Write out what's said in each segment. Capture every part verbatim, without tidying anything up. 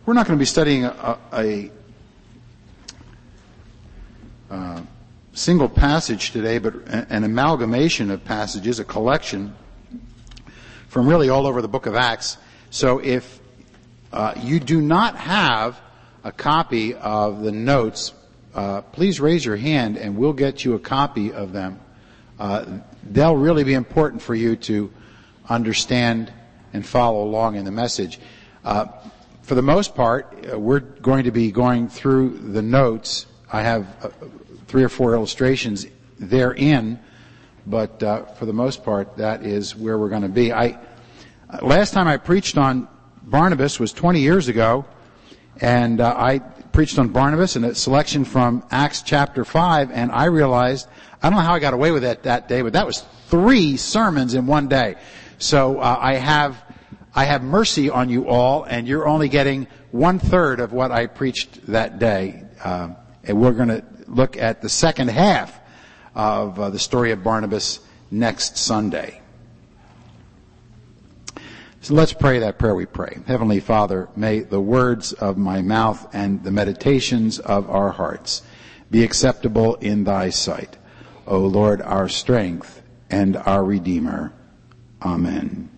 We're not going to be studying a, a, a single passage today, but an amalgamation of passages, a collection from really all over the book of Acts. So if uh, you do not have a copy of the notes, uh, please raise your hand and we'll get you a copy of them. Uh, they'll really be important for you to understand and follow along in the message. Uh, For the most part, uh, we're going to be going through the notes. I have uh, three or four illustrations therein, but uh, for the most part, that is where we're going to be. I uh, last time I preached on Barnabas was twenty years ago, and uh, I preached on Barnabas and a selection from Acts chapter five, and I realized, I don't know how I got away with that that day, but that was three sermons in one day. So uh, I have I have mercy on you all, and you're only getting one-third of what I preached that day. Uh, and we're going to look at the second half of uh, the story of Barnabas next Sunday. So let's pray that prayer we pray. Heavenly Father, may the words of my mouth and the meditations of our hearts be acceptable in thy sight, O Lord, our strength and our Redeemer. Amen.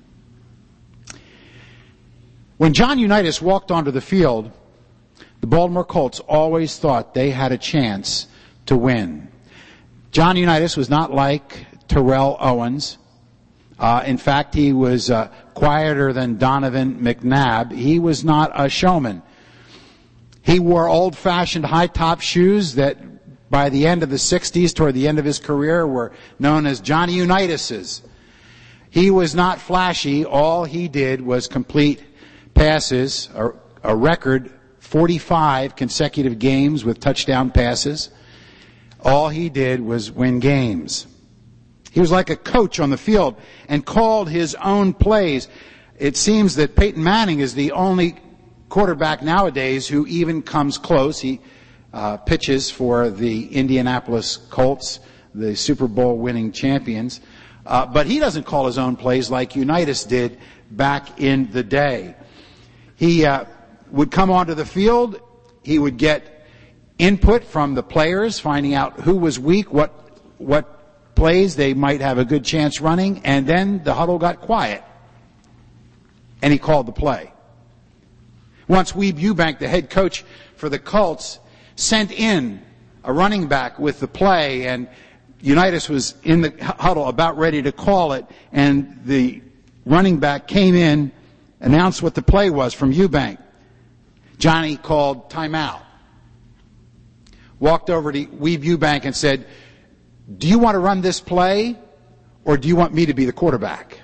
When John Unitas walked onto the field, the Baltimore Colts always thought they had a chance to win. John Unitas was not like Terrell Owens. Uh, in fact, he was uh, quieter than Donovan McNabb. He was not a showman. He wore old-fashioned high-top shoes that by the end of the sixties, toward the end of his career, were known as Johnny Unitas's. He was not flashy. All he did was complete passes, a, a record forty-five consecutive games with touchdown passes. All he did was win games. He was like a coach on the field and called his own plays. It seems that Peyton Manning is the only quarterback nowadays who even comes close. He uh, pitches for the Indianapolis Colts, the Super Bowl winning champions. Uh, but he doesn't call his own plays like Unitas did back in the day. He uh, would come onto the field. He would get input from the players, finding out who was weak, what what plays they might have a good chance running, and then the huddle got quiet, and he called the play. Once Weeb Eubank, the head coach for the Colts, sent in a running back with the play, and Unitas was in the huddle about ready to call it, and the running back came in, announced what the play was from Eubank. Johnny called timeout. Walked over to Weeb Eubank and said, "Do you want to run this play, or do you want me to be the quarterback?"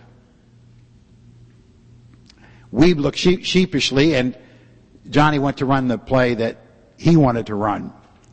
Weeb looked sheep- sheepishly, and Johnny went to run the play that he wanted to run.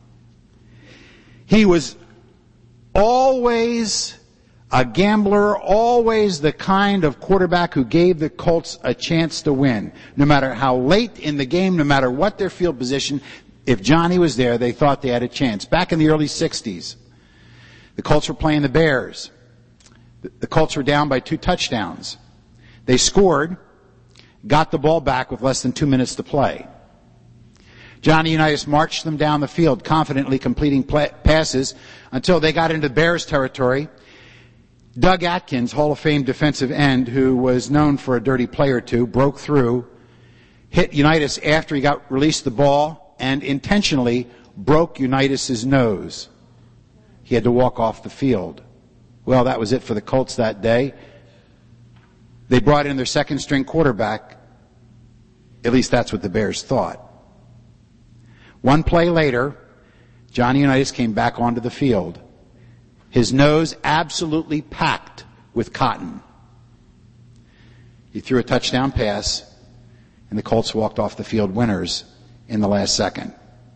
He was always a gambler, always the kind of quarterback who gave the Colts a chance to win. No matter how late in the game, no matter what their field position, if Johnny was there, they thought they had a chance. Back in the early sixties, the Colts were playing the Bears. The Colts were down by two touchdowns. They scored, got the ball back with less than two minutes to play. Johnny Unitas marched them down the field, confidently completing play- passes until they got into Bears territory. Doug Atkins, Hall of Fame defensive end, who was known for a dirty play or two, broke through, hit Unitas after he got released the ball, and intentionally broke Unitas' nose. He had to walk off the field. Well, that was it for the Colts that day. They brought in their second string quarterback. At least that's what the Bears thought. One play later, Johnny Unitas came back onto the field. His nose absolutely packed with cotton. He threw a touchdown pass, and the Colts walked off the field winners in the last second.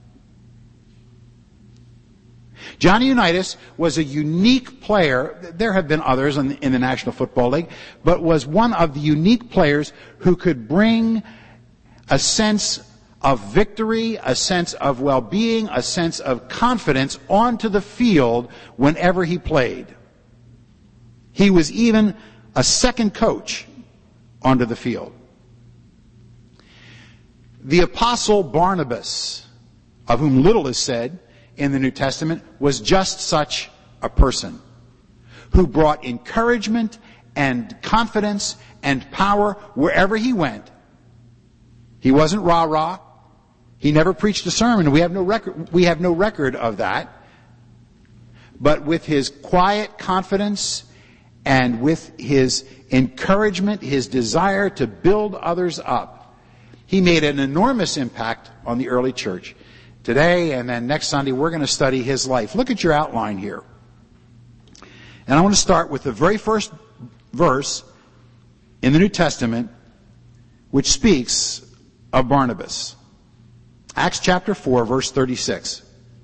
Johnny Unitas was a unique player. There have been others in the, in the National Football League, but was one of the unique players who could bring a sense of victory, a sense of well-being, a sense of confidence onto the field whenever he played. He was even a second coach onto the field. The apostle Barnabas, of whom little is said in the New Testament, was just such a person who brought encouragement and confidence and power wherever he went. He wasn't rah-rah. He never preached a sermon. We have no record, we have no record of that. But with his quiet confidence and with his encouragement, his desire to build others up, he made an enormous impact on the early church. Today and then next Sunday, we're going to study his life. Look at your outline here. And I want to start with the very first verse in the New Testament, which speaks of Barnabas. Acts chapter four, verse thirty-six.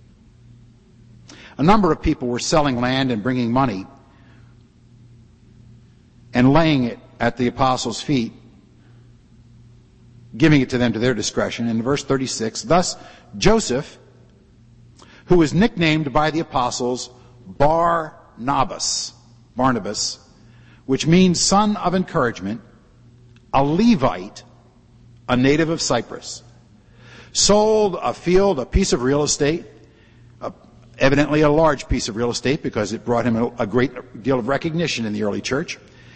A number of people were selling land and bringing money and laying it at the apostles' feet, giving it to them to their discretion. In verse thirty-six, thus Joseph, who was nicknamed by the apostles Barnabas, Barnabas, which means son of encouragement, a Levite, a native of Cyprus, sold a field, a piece of real estate, uh, evidently a large piece of real estate because it brought him a, a great deal of recognition in the early church,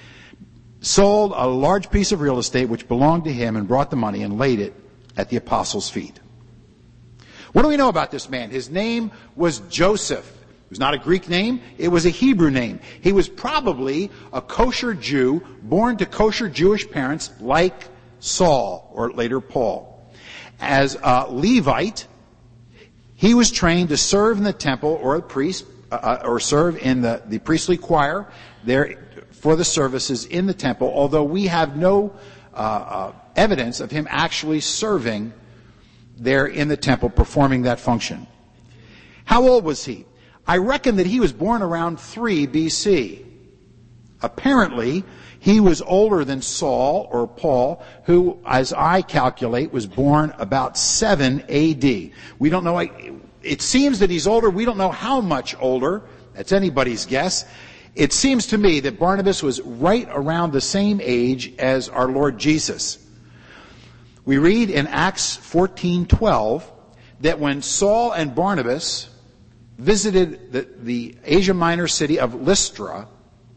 sold a large piece of real estate which belonged to him and brought the money and laid it at the apostles' feet. What do we know about this man? His name was Joseph. It was not a Greek name. It was a Hebrew name. He was probably a kosher Jew born to kosher Jewish parents like Saul, or later Paul. As a Levite, he was trained to serve in the temple or a priest, uh, or serve in the, the priestly choir there for the services in the temple, although we have no uh, uh, evidence of him actually serving there in the temple, performing that function. How old was he? I reckon that he was born around three B C. Apparently, he was older than Saul or Paul, who, as I calculate, was born about seven A D. We don't know, it seems that he's older. We don't know how much older. That's anybody's guess. It seems to me that Barnabas was right around the same age as our Lord Jesus. We read in Acts fourteen twelve that when Saul and Barnabas visited the, the Asia Minor city of Lystra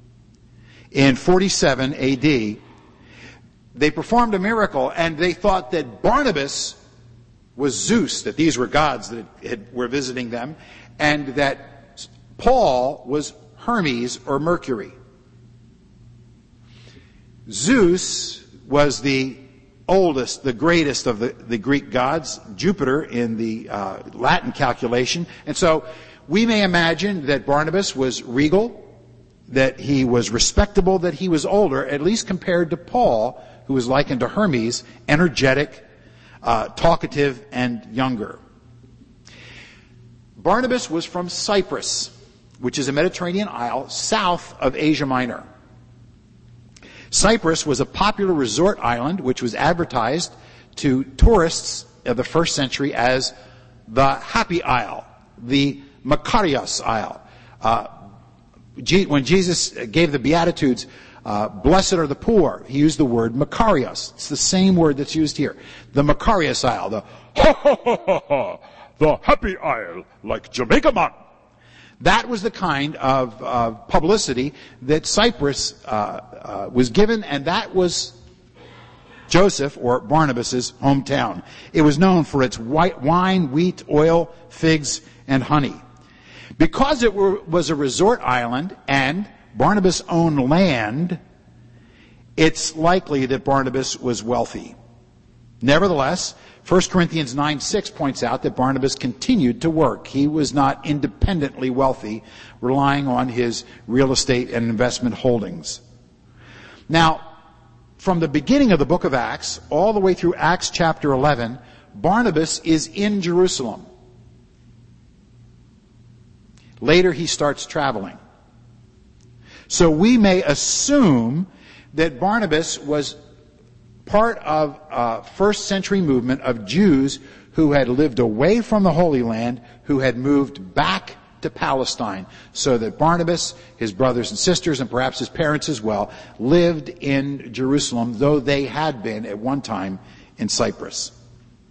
in forty-seven A D, they performed a miracle, and they thought that Barnabas was Zeus, that these were gods that had, were visiting them, and that Paul was Hermes or Mercury. Zeus was the oldest, the greatest of the, the Greek gods, Jupiter in the uh, Latin calculation. And so we may imagine that Barnabas was regal, that he was respectable, that he was older, at least compared to Paul, who was likened to Hermes, energetic, uh, talkative, and younger. Barnabas was from Cyprus, which is a Mediterranean isle south of Asia Minor. Cyprus was a popular resort island which was advertised to tourists of the first century as the Happy Isle, the Makarios Isle. Uh, when Jesus gave the Beatitudes, uh, blessed are the poor, he used the word Makarios. It's the same word that's used here. The Makarios Isle, the ha ha ha ha ha, the Happy Isle, like Jamaica Man. That was the kind of uh, publicity that Cyprus uh, uh, was given, and that was Joseph or Barnabas's hometown. It was known for its white wine, wheat, oil, figs, and honey. Because it were, was a resort island and Barnabas owned land, it's likely that Barnabas was wealthy. Nevertheless, First Corinthians nine six points out that Barnabas continued to work. He was not independently wealthy, relying on his real estate and investment holdings. Now, from the beginning of the book of Acts, all the way through Acts chapter eleven, Barnabas is in Jerusalem. Later he starts traveling. So we may assume that Barnabas was part of a first century movement of Jews who had lived away from the Holy Land, who had moved back to Palestine, so that Barnabas, his brothers and sisters, and perhaps his parents as well, lived in Jerusalem, though they had been at one time in Cyprus.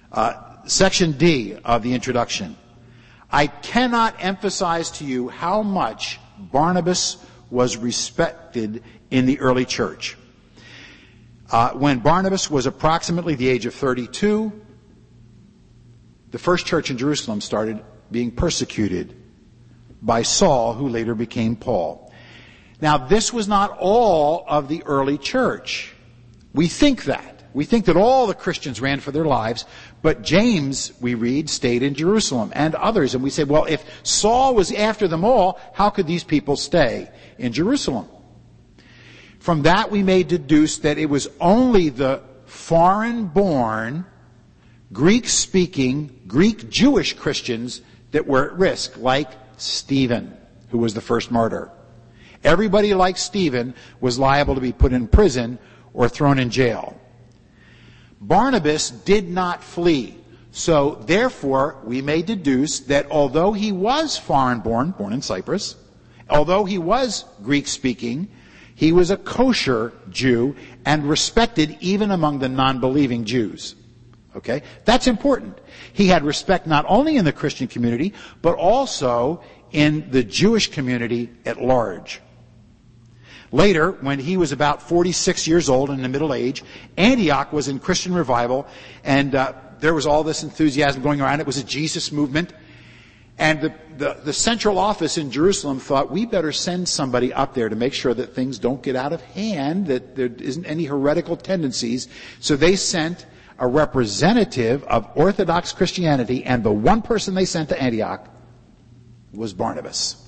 Uh, section D of the introduction. I cannot emphasize to you how much Barnabas was respected in the early church. Uh, when Barnabas was approximately the age of thirty-two, the first church in Jerusalem started being persecuted by Saul, who later became Paul. Now, this was not all of the early church. We think that. We think that all the Christians ran for their lives, but James, we read, stayed in Jerusalem, and others. And we say, well, if Saul was after them all, how could these people stay in Jerusalem? From that, we may deduce that it was only the foreign-born, Greek-speaking, Greek-Jewish Christians that were at risk, like Stephen, who was the first martyr. Everybody like Stephen was liable to be put in prison or thrown in jail. Barnabas did not flee. So, therefore, we may deduce that although he was foreign-born, born in Cyprus, although he was Greek-speaking, he was a kosher Jew and respected even among the non-believing Jews. Okay? That's important. He had respect not only in the Christian community, but also in the Jewish community at large. Later, when he was about forty-six years old in the middle age, Antioch was in Christian revival, and uh, there was all this enthusiasm going around. It was a Jesus movement. And the, the, the central office in Jerusalem thought, we better send somebody up there to make sure that things don't get out of hand, that there isn't any heretical tendencies. So they sent a representative of Orthodox Christianity, and the one person they sent to Antioch was Barnabas.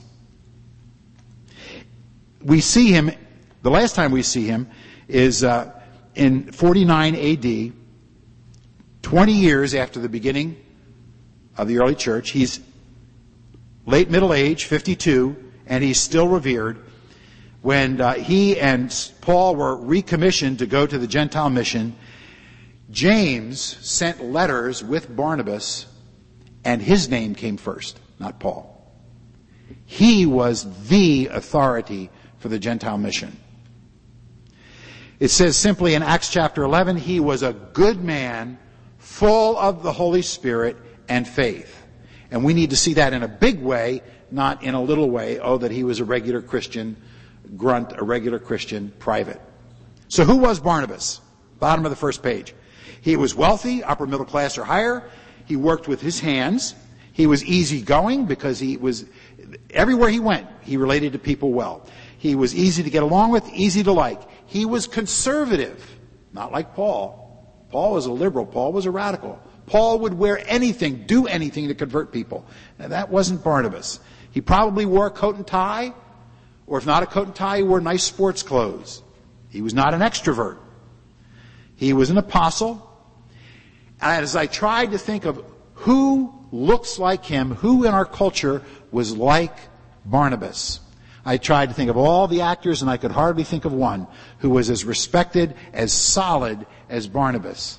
We see him, the last time we see him is uh, in forty-nine A D, twenty years after the beginning of the early church. He's late middle age, fifty-two, and he's still revered. When uh, he and Paul were recommissioned to go to the Gentile mission, James sent letters with Barnabas, and his name came first, not Paul. He was the authority for the Gentile mission. It says simply in Acts chapter eleven, he was a good man, full of the Holy Spirit and faith. And we need to see that in a big way, not in a little way. Oh, that he was a regular Christian grunt, a regular Christian private. So who was Barnabas? Bottom of the first page. He was wealthy, upper middle class or higher. He worked with his hands. He was easygoing because he was, everywhere he went, he related to people well. He was easy to get along with, easy to like. He was conservative, not like Paul. Paul was a liberal. Paul was a radical. Paul would wear anything, do anything to convert people. Now, that wasn't Barnabas. He probably wore a coat and tie, or if not a coat and tie, he wore nice sports clothes. He was not an extrovert. He was an apostle. And as I tried to think of who looks like him, who in our culture was like Barnabas, I tried to think of all the actors, and I could hardly think of one who was as respected, as solid as Barnabas.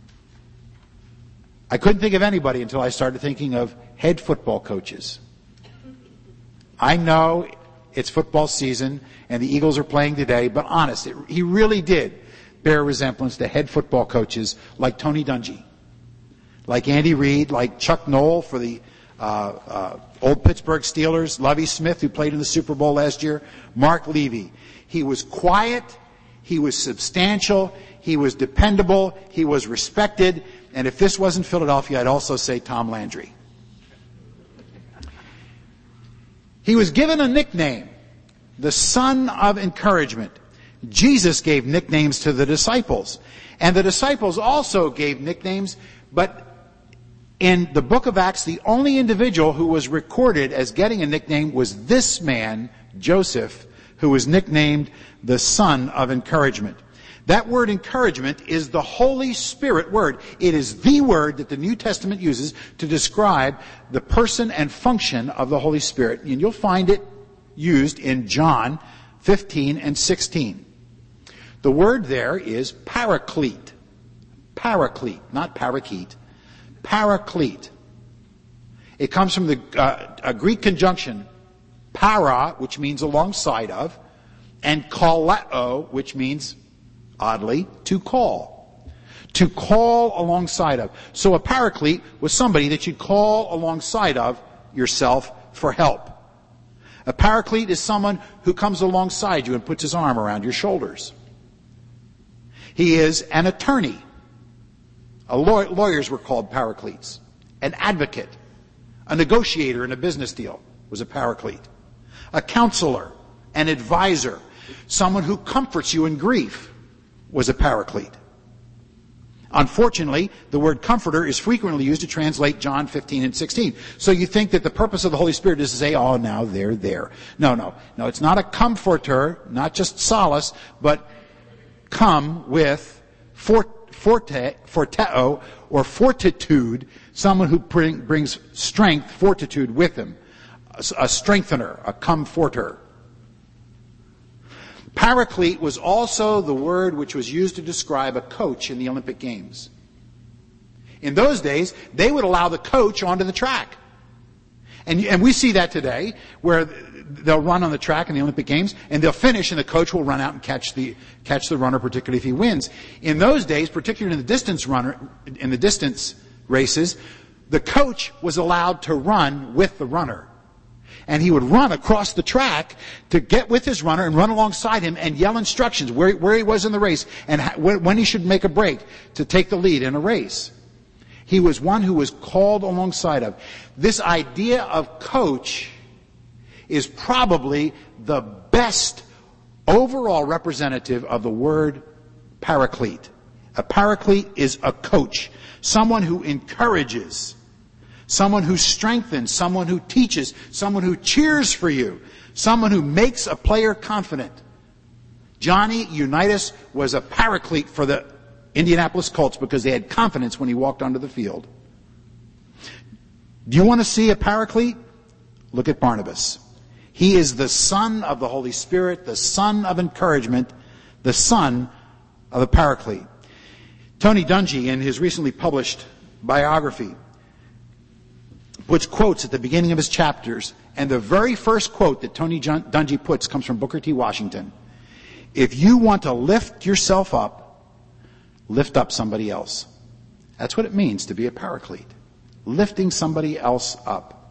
I couldn't think of anybody until I started thinking of head football coaches. I know it's football season, and the Eagles are playing today, but honest, it, he really did bear resemblance to head football coaches like Tony Dungy, like Andy Reid, like Chuck Noll for the uh, uh, old Pittsburgh Steelers, Lovie Smith, who played in the Super Bowl last year, Mark Levy. He was quiet, he was substantial, he was dependable, he was respected, and if this wasn't Philadelphia, I'd also say Tom Landry. He was given a nickname, the Son of Encouragement. Jesus gave nicknames to the disciples, and the disciples also gave nicknames, but in the book of Acts, the only individual who was recorded as getting a nickname was this man, Joseph, who was nicknamed the Son of Encouragement. That word encouragement is the Holy Spirit word. It is the word that the New Testament uses to describe the person and function of the Holy Spirit. And you'll find it used in John fifteen and sixteen. The word there is paraclete. Paraclete, not parakeet. Paraclete. It comes from the uh, a Greek conjunction, para, which means alongside of, and kaleo, which means, oddly, to call. To call alongside of. So a paraclete was somebody that you call alongside of yourself for help. A paraclete is someone who comes alongside you and puts his arm around your shoulders. He is an attorney. A law- lawyers were called paracletes. An advocate, a negotiator in a business deal was a paraclete. A counselor, an advisor, someone who comforts you in grief was a paraclete. Unfortunately, the word comforter is frequently used to translate John fifteen and sixteen. So you think that the purpose of the Holy Spirit is to say, oh, now they're there. No, no. No, it's not a comforter, not just solace, but come with fort, forte, forteo, or fortitude, someone who bring, brings strength, fortitude with him. A, a strengthener, a comforter. Paraclete was also the word which was used to describe a coach in the Olympic Games. In those days, they would allow the coach onto the track. And, and we see that today, where they'll run on the track in the Olympic Games, and they'll finish, and the coach will run out and catch the, catch the runner, particularly if he wins. In those days, particularly in the distance runner, in the distance races, the coach was allowed to run with the runner. And he would run across the track to get with his runner and run alongside him and yell instructions where, where he was in the race and ha- when he should make a break to take the lead in a race. He was one who was called alongside of. This idea of coach is probably the best overall representative of the word paraclete. A paraclete is a coach, someone who encourages, someone who strengthens, someone who teaches, someone who cheers for you, someone who makes a player confident. Johnny Unitas was a paraclete for the Indianapolis Colts because they had confidence when he walked onto the field. Do you want to see a paraclete? Look at Barnabas. He is the son of the Holy Spirit, the son of encouragement, the son of the paraclete. Tony Dungy, in his recently published biography, puts quotes at the beginning of his chapters, and the very first quote that Tony Dungy puts comes from Booker T. Washington. If you want to lift yourself up, lift up somebody else. That's what it means to be a paraclete. Lifting somebody else up.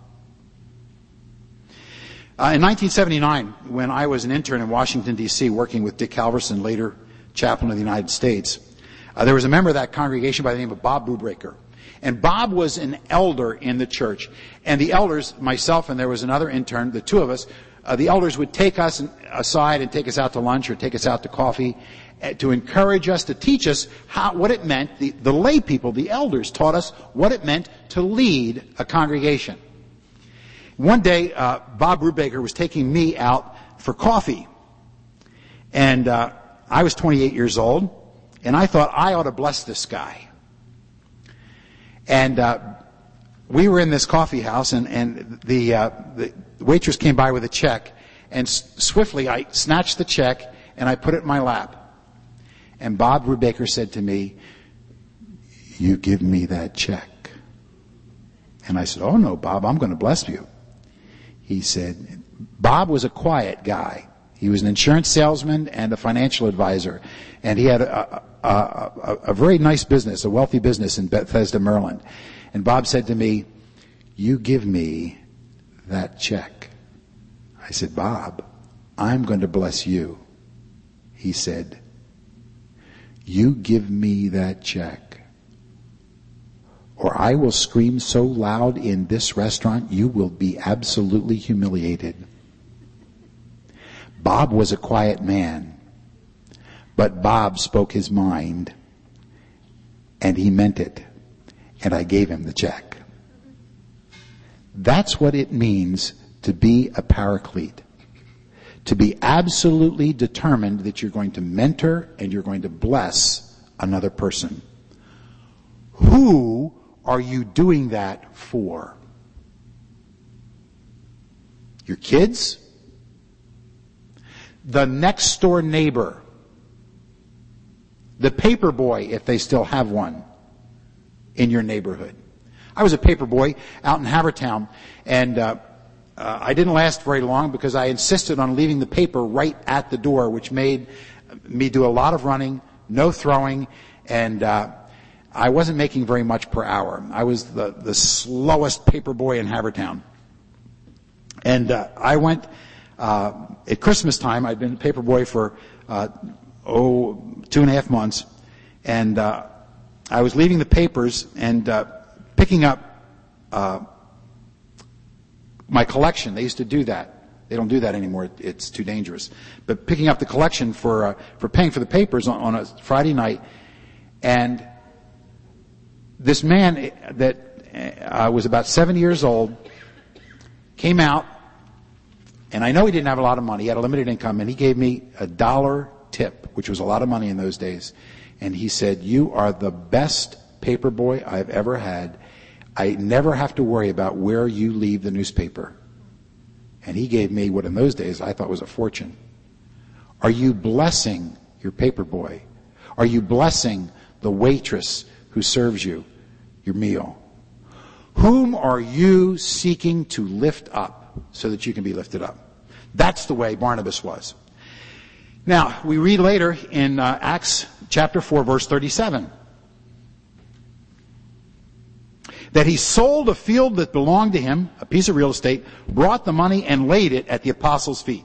Uh, in nineteen seventy-nine, when I was an intern in Washington, D C, working with Dick Halverson, later chaplain of the United States, uh, there was a member of that congregation by the name of Bob Brubaker. And Bob was an elder in the church. And the elders, myself and there was another intern, the two of us, uh, the elders would take us aside and take us out to lunch or take us out to coffee uh, to encourage us, to teach us how, what it meant. The, the lay people, the elders, taught us what it meant to lead a congregation. One day, uh, Bob Brubaker was taking me out for coffee. And uh, I was twenty-eight years old, and I thought I ought to bless this guy. And uh, we were in this coffee house, and, and the, uh, the waitress came by with a check, and s- swiftly I snatched the check, and I put it in my lap. And Bob Brubaker said to me, "You give me that check." And I said, "Oh no, Bob, I'm going to bless you." He said, Bob was a quiet guy. He was an insurance salesman and a financial advisor. And he had a, a, a, a very nice business, a wealthy business in Bethesda, Maryland. And Bob said to me, "You give me that check." I said, "Bob, I'm going to bless you." He said, "You give me that check, or I will scream so loud in this restaurant, you will be absolutely humiliated." Bob was a quiet man, but Bob spoke his mind, and he meant it, and I gave him the check. That's what it means to be a paraclete. To be absolutely determined that you're going to mentor and you're going to bless another person. Who are you doing that for? Your kids? The next door neighbor? The paper boy, if they still have one in your neighborhood? I was a paper boy out in Havertown, and uh, uh, I didn't last very long because I insisted on leaving the paper right at the door, which made me do a lot of running, no throwing, and uh, I wasn't making very much per hour. I was the, the slowest paper boy in Havertown. And uh, I went, uh, at Christmas time, I'd been a paper boy for, uh, oh, two and a half months. And uh, I was leaving the papers and uh, picking up uh, my collection. They used to do that. They don't do that anymore. It's too dangerous. But picking up the collection for uh, for paying for the papers on, on a Friday night, and this man that uh, was about seventy years old came out, and I know he didn't have a lot of money. He had a limited income, and he gave me a dollar tip, which was a lot of money in those days. And he said, "You are the best paper boy I've ever had. I never have to worry about where you leave the newspaper." And he gave me what in those days I thought was a fortune. Are you blessing your paper boy? Are you blessing the waitress who serves you your meal? Whom are you seeking to lift up so that you can be lifted up? That's the way Barnabas was. Now, we read later in uh, Acts chapter four, verse thirty-seven. That he sold a field that belonged to him, a piece of real estate, brought the money and laid it at the apostles' feet.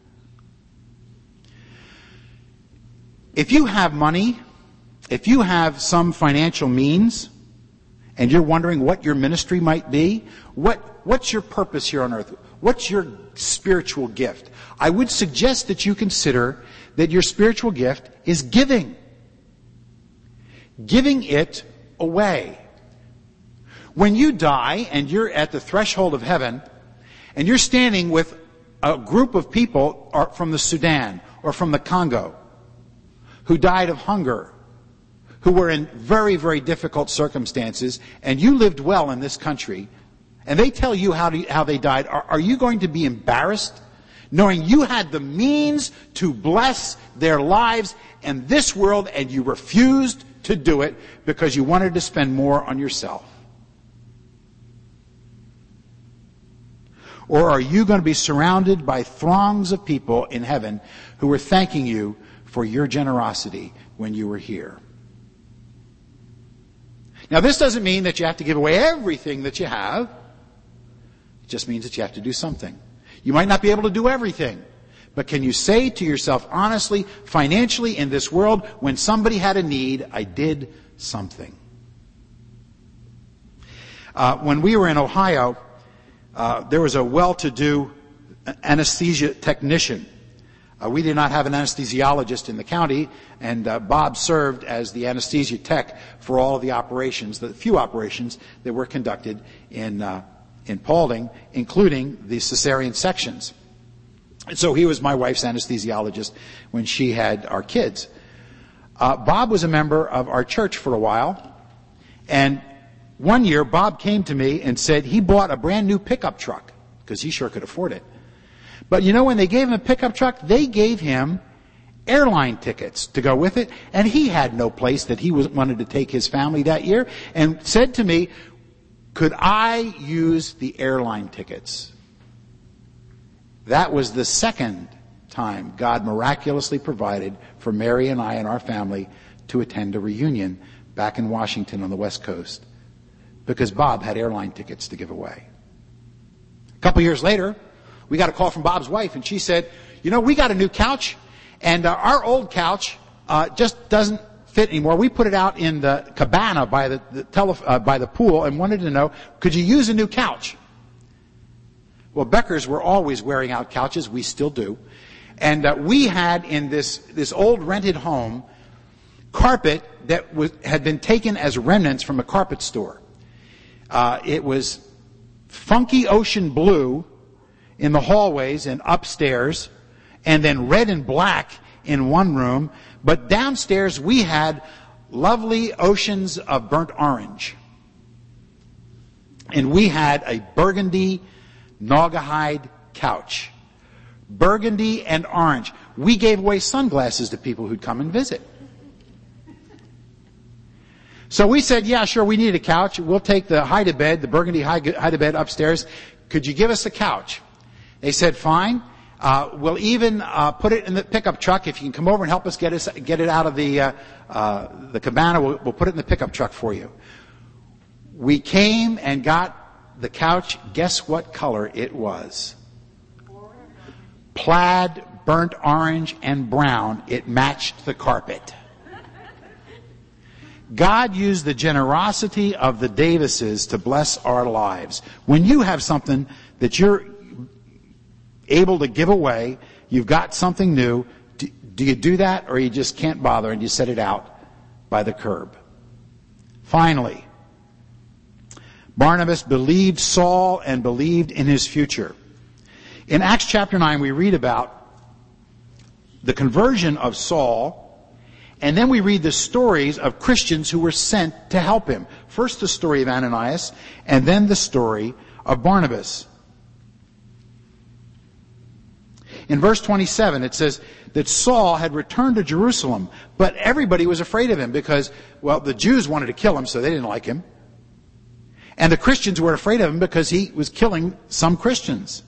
If you have money, if you have some financial means, and you're wondering what your ministry might be, what, what's your purpose here on earth? What's your spiritual gift? I would suggest that you consider that your spiritual gift is giving. Giving it away. When you die and you're at the threshold of heaven and you're standing with a group of people from the Sudan or from the Congo who died of hunger, who were in very, very difficult circumstances, and you lived well in this country, and they tell you how, to, how they died, are, are you going to be embarrassed knowing you had the means to bless their lives in this world and you refused to do it because you wanted to spend more on yourself? Or are you going to be surrounded by throngs of people in heaven who are thanking you for your generosity when you were here? Now, this doesn't mean that you have to give away everything that you have. It just means that you have to do something. You might not be able to do everything, but can you say to yourself honestly, financially in this world, when somebody had a need, I did something? Uh, when we were in Ohio, Uh, there was a well-to-do anesthesia technician. Uh, we did not have an anesthesiologist in the county, and uh, Bob served as the anesthesia tech for all of the operations, the few operations that were conducted in uh, in Paulding, including the cesarean sections. And so he was my wife's anesthesiologist when she had our kids. Uh, Bob was a member of our church for a while, and one year, Bob came to me and said he bought a brand new pickup truck, because he sure could afford it. But you know, when they gave him a pickup truck, they gave him airline tickets to go with it, and he had no place that he was, wanted to take his family that year, and said to me, could I use the airline tickets? That was the second time God miraculously provided for Mary and I and our family to attend a reunion back in Washington on the West Coast, because Bob had airline tickets to give away. A couple years later, we got a call from Bob's wife, and she said, you know, we got a new couch, and uh, our old couch uh, just doesn't fit anymore. We put it out in the cabana by the, the tele, uh, by the pool and wanted to know, could you use a new couch? Well, Beckers were always wearing out couches. We still do. And uh, we had in this, this old rented home carpet that was, had been taken as remnants from a carpet store. Uh, it was funky ocean blue in the hallways and upstairs, and then red and black in one room. But downstairs we had lovely oceans of burnt orange. And we had a burgundy naugahyde couch. Burgundy and orange. We gave away sunglasses to people who'd come and visit. So we said, yeah, sure, we need a couch. We'll take the hide-a-bed, the burgundy hide-a-bed upstairs. Could you give us a couch? They said, fine. Uh, we'll even uh, put it in the pickup truck. If you can come over and help us get us get it out of the uh, uh, the cabana, we'll, we'll put it in the pickup truck for you. We came and got the couch. Guess what color it was? Plaid, burnt orange, and brown. It matched the carpet. God used the generosity of the Davises to bless our lives. When you have something that you're able to give away, you've got something new, do, do you do that, or you just can't bother and you set it out by the curb? Finally, Barnabas believed Saul and believed in his future. In Acts chapter nine, we read about the conversion of Saul, and then we read the stories of Christians who were sent to help him. First the story of Ananias, and then the story of Barnabas. In verse twenty-seven, it says that Saul had returned to Jerusalem, but everybody was afraid of him because, well, the Jews wanted to kill him, so they didn't like him. And the Christians were afraid of him because he was killing some Christians.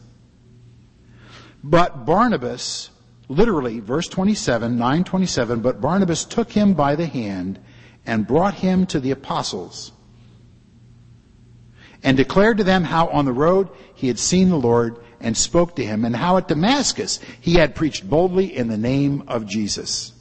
But Barnabas, literally, verse twenty-seven, nine twenty-seven, but Barnabas took him by the hand and brought him to the apostles and declared to them how on the road he had seen the Lord and spoke to him, and how at Damascus he had preached boldly in the name of Jesus.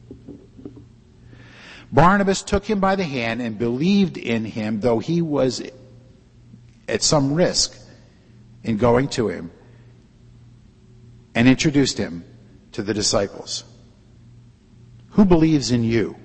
Barnabas took him by the hand and believed in him, though he was at some risk in going to him, and introduced him to the disciples. Who believes in you?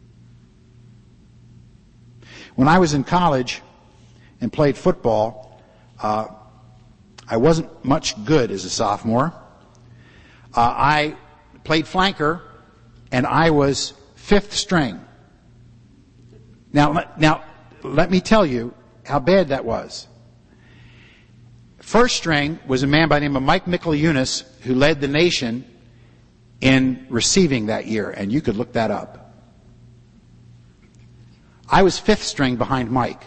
When I was in college and played football, uh, I wasn't much good as a sophomore. Uh, I played flanker, and I was fifth string. Now, now, let me tell you how bad that was. First string was a man by the name of Mike Michael-Eunice, who led the nation in receiving that year, and you could look that up. I was fifth string behind Mike.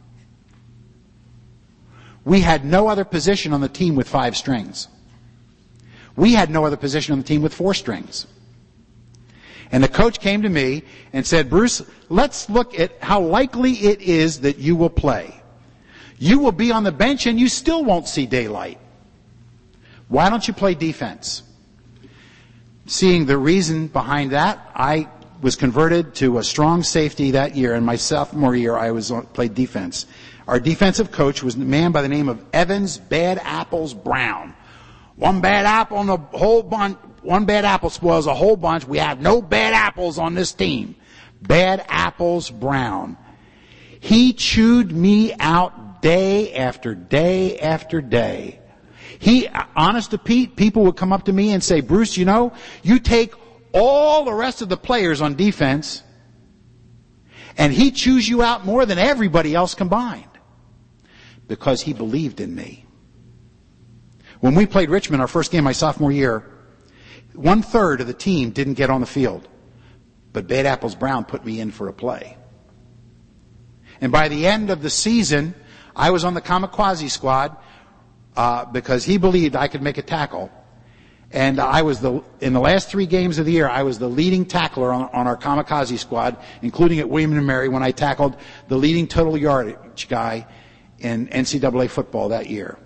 We had no other position on the team with five strings. We had no other position on the team with four strings. And the coach came to me and said, Bruce, let's look at how likely it is that you will play. You will be on the bench and you still won't see daylight. Why don't you play defense? Seeing the reason behind that, I was converted to a strong safety that year. In my sophomore year, I was on, played defense. Our defensive coach was a man by the name of Evans Bad Apples Brown. One bad apple and a whole bunch, one bad apple spoils a whole bunch. We have no bad apples on this team. Bad Apples Brown. He chewed me out day after day after day. He, honest to Pete, people would come up to me and say, Bruce, you know, you take all the rest of the players on defense and he chews you out more than everybody else combined. Because he believed in me. When we played Richmond, our first game my sophomore year, one third of the team didn't get on the field. But Bad Apples Brown put me in for a play. And by the end of the season, I was on the kamikaze squad uh, because he believed I could make a tackle. And I was the, in the last three games of the year, I was the leading tackler on, on our kamikaze squad, including at William and Mary when I tackled the leading total yardage guy in N C double A football that year.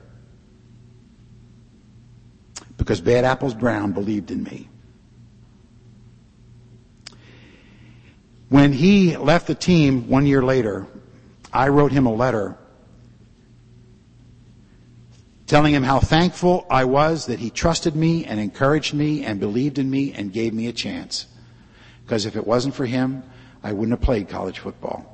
Because Bad Apples Brown believed in me. When he left the team one year later, I wrote him a letter telling him how thankful I was that he trusted me and encouraged me and believed in me and gave me a chance. Because if it wasn't for him, I wouldn't have played college football.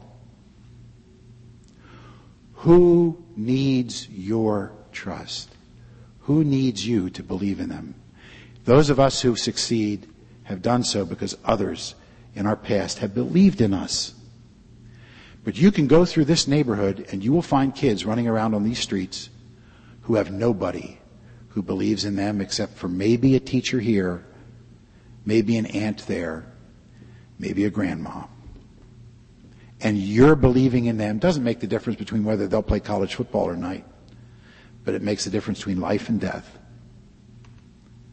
Who needs your trust? Who needs you to believe in them? Those of us who succeed have done so because others in our past have believed in us. But you can go through this neighborhood and you will find kids running around on these streets who have nobody who believes in them except for maybe a teacher here, maybe an aunt there, maybe a grandma. And you're believing in them doesn't make the difference between whether they'll play college football or not, but it makes the difference between life and death.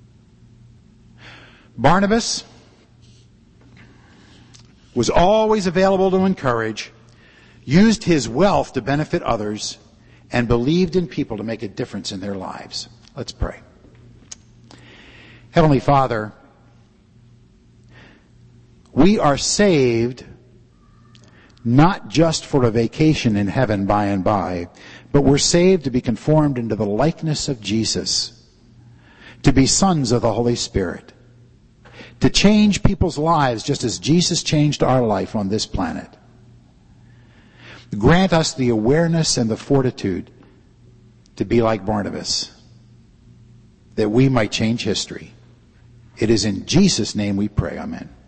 Barnabas was always available to encourage, used his wealth to benefit others, and believed in people to make a difference in their lives. Let's pray. Heavenly Father, we are saved not just for a vacation in heaven by and by, but we're saved to be conformed into the likeness of Jesus, to be sons of the Holy Spirit, to change people's lives just as Jesus changed our life on this planet. Grant us the awareness and the fortitude to be like Barnabas, that we might change history. It is in Jesus' name we pray. Amen.